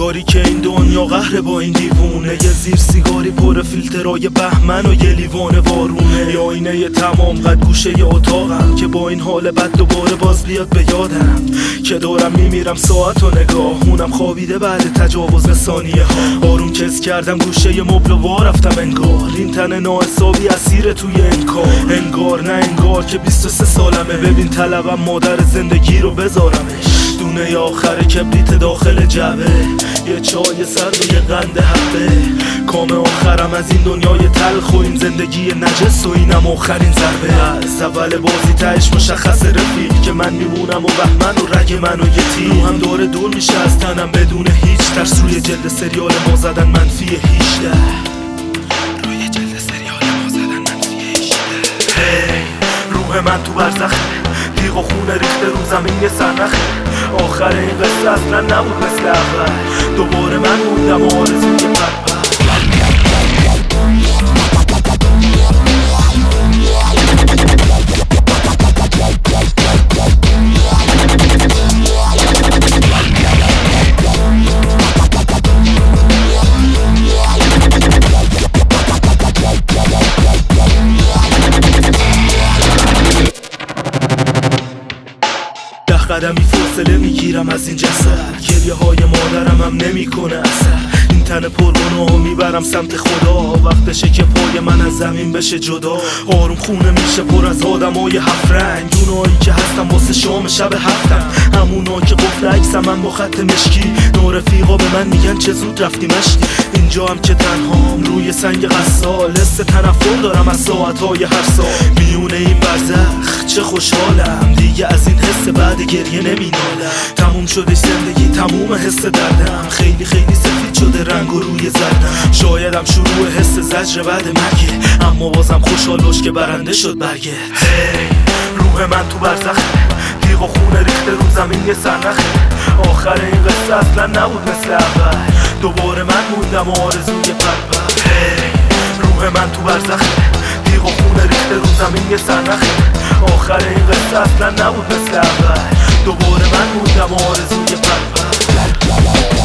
تاریک این دنیا قهر با این دیوونه، یه زیر سیگاری پر فیلترای بهمن و یه لیوان وارونه، یا آینه تمام قد گوشه ی اتاقم که با این حال بد دوباره باز بیاد به یادم که دارم میمیرم ساعت و نگاه اونم خوابیده بعد تجاوز ثانیه ها. آروم کس کردم گوشه ی مبل و وا رفتم انگار این تن ناحسابی اسیر توی انکار، انگار نه انگار که 23 سالمه. ببین طلبم مادر زندگی رو بذارمش دونه آخر کبریت داخل جعبه، یه چای سرد و یه قند حبه، کام آخرم از این دنیای تلخ و این زندگی نجس و اینم آخرین ضربه. از اول بازی تهش مشخص رفیق که من میمونم و بهمن و رگ من و یه تیر هم داره دور میشه از تنم بدون هیچ ترس. روی جلد سریال ما زدن منفی 18، روی جلد سریال ما زدن منفی 18. روح من تو برزخه، تیغ و خونه ریخته رو زمین یه سرنخه، آخر این قصه اصلا نبود مثل اول، دوباره من موندم و آرزوی پرپر. قدمی فاصله میگیرم از این جسد، گریه های مادرم هم نمیکنه اثر. این تن پرگناه میبرم سمت خدا، وقتشه که پای من از زمین بشه جدا. آروم خونه میشه پر از آدمای هفت رنگ، اونایی که هستم واسه شام شب هفتم، همونا که قفل عکسم من با خط مشکی. نارفیقا به من میگن چه زود رفتی مشتی، اینجا هم که تنهام روی سنگ غسال، حس تنفر دارم از ساعتهای هر سال. میونه این برزخ چه خوشحالم دیگه از این حس بعد گریه نمینالم. تموم شده زندگی، تموم حس دردم، خیلی خیلی سفید شده رنگ و روی زردم. شایدم شروع حس زجر بعد مرگه، اما بازم خوشحال باش که برنده شد برگه. روح من تو برزخه، تیغ و خونه ریخته رو زمین یه سرنخه، آخر این قصه اصلا نبود مثل اول، دوباره من موندم و آرزوی پرپر. روح من تو برزخه، تیغ و خونه ریخته رو زمین یه سرنخه، آخر این قصه اصلا نبود مثل اول، دوباره من موندم و آرزوی پرپر.